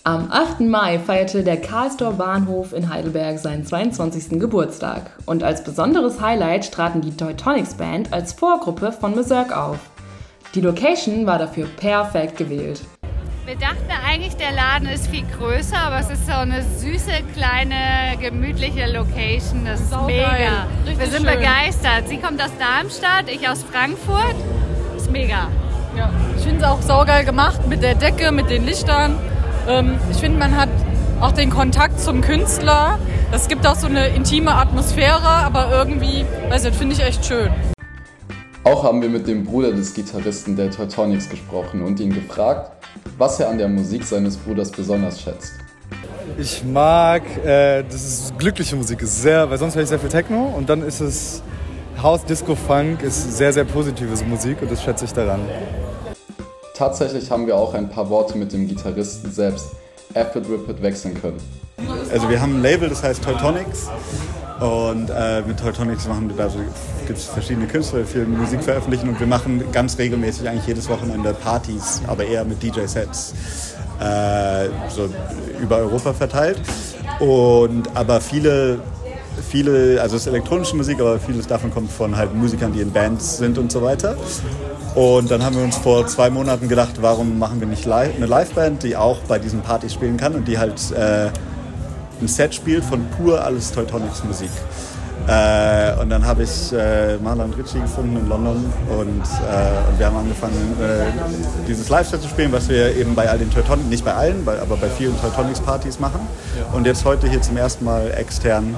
Am 8. Mai feierte der Karlstor Bahnhof in Heidelberg seinen 22. Geburtstag. Und als besonderes Highlight traten die Teutonics Band als Vorgruppe von Mezirk auf. Die Location war dafür perfekt gewählt. Wir dachten eigentlich, der Laden ist viel größer, aber es ist so eine süße, kleine, gemütliche Location. Das ist mega. Wir sind begeistert. Sie kommt aus Darmstadt, ich aus Frankfurt. Das ist mega. Ja, ich finde es auch saugeil gemacht mit der Decke, mit den Lichtern. Ich finde, man hat auch den Kontakt zum Künstler. Es gibt auch so eine intime Atmosphäre, aber irgendwie, weiß nicht, finde ich echt schön. Auch haben wir mit dem Bruder des Gitarristen der Teutonics gesprochen und ihn gefragt, was er an der Musik seines Bruders besonders schätzt. Ich mag, dass es glückliche Musik ist, weil sonst höre ich sehr viel Techno und dann ist es House, Disco, Funk, ist sehr, sehr positive Musik und das schätze ich daran. Tatsächlich haben wir auch ein paar Worte mit dem Gitarristen selbst, Effort Ripid, wechseln können. Also wir haben ein Label, das heißt Teutonics und mit Teutonics gibt es verschiedene Künstler, die viel Musik veröffentlichen und wir machen ganz regelmäßig eigentlich jedes Wochenende Partys, aber eher mit DJ-Sets, so über Europa verteilt. Aber viele, also es ist elektronische Musik, aber vieles davon kommt von halt Musikern, die in Bands sind und so weiter. Und dann haben wir uns vor 2 Monaten gedacht, warum machen wir nicht eine Liveband, die auch bei diesen Partys spielen kann und die halt ein Set spielt von pur alles Teutonics Musik. Und dann habe ich Marlon Ritchie gefunden in London und wir haben angefangen, dieses Live-Set zu spielen, was wir eben bei all den Teutonics, nicht bei allen, aber bei vielen Teutonics-Partys machen. Und jetzt heute hier zum ersten Mal extern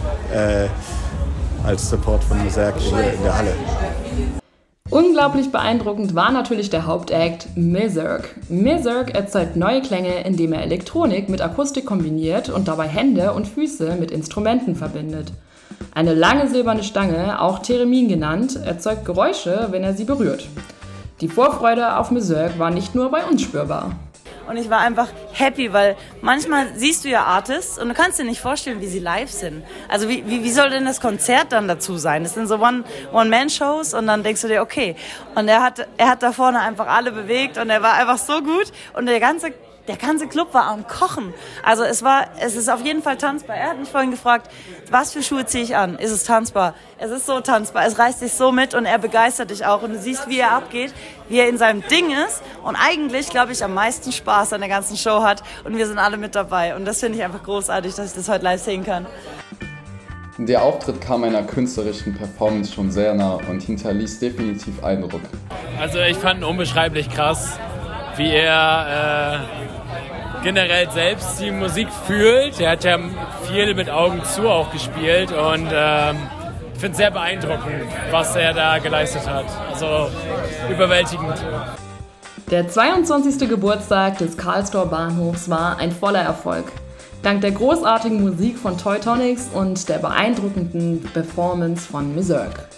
als Support von Mezirk hier in der Halle. Unglaublich beeindruckend war natürlich der Hauptact Mezirk. Mezirk erzeugt neue Klänge, indem er Elektronik mit Akustik kombiniert und dabei Hände und Füße mit Instrumenten verbindet. Eine lange silberne Stange, auch Theremin genannt, erzeugt Geräusche, wenn er sie berührt. Die Vorfreude auf Mezirk war nicht nur bei uns spürbar. Und ich war einfach happy, weil manchmal siehst du ja Artists und du kannst dir nicht vorstellen, wie sie live sind. Also wie soll denn das Konzert dann dazu sein? Das sind so One-Man-Shows und dann denkst du dir, okay. Und er hat da vorne einfach alle bewegt und er war einfach so gut und der ganze Club war am Kochen. Also es ist auf jeden Fall tanzbar. Er hat mich vorhin gefragt, was für Schuhe ziehe ich an? Ist es tanzbar? Es ist so tanzbar. Es reißt dich so mit und er begeistert dich auch. Und du siehst, wie er abgeht, wie er in seinem Ding ist und eigentlich, glaube ich, am meisten Spaß an der ganzen Show hat. Und wir sind alle mit dabei. Und das finde ich einfach großartig, dass ich das heute live sehen kann. Der Auftritt kam einer künstlerischen Performance schon sehr nah und hinterließ definitiv Eindruck. Also ich fand ihn unbeschreiblich krass, wie er generell selbst die Musik fühlt. Er hat ja viel mit Augen zu auch gespielt und ich finde es sehr beeindruckend, was er da geleistet hat. Also überwältigend. Der 22. Geburtstag des Karlstor Bahnhofs war ein voller Erfolg. Dank der großartigen Musik von Teutonics und der beeindruckenden Performance von Mezirk.